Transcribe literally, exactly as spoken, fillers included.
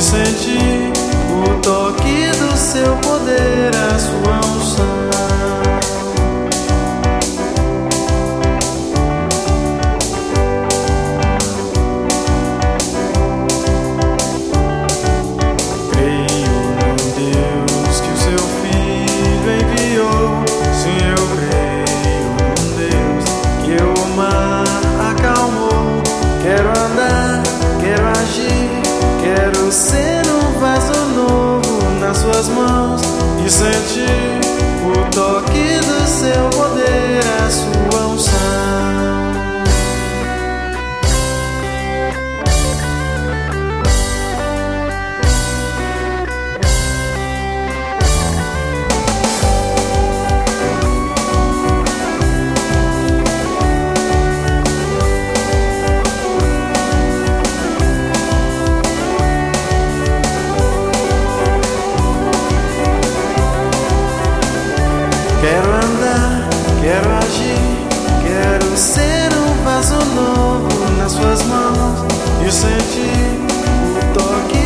sentir o toque do seu poder, a sua unção. Creio em Deus que o seu Filho enviou. Sim, eu creio num Deus que o mar acalmou. Quero andar, quero agir, quero ser um vaso novo nas suas mãos e sentir o toque do seu poder, a sua unção. Quero andar, quero agir, quero ser um vaso novo nas suas mãos e sentir o toque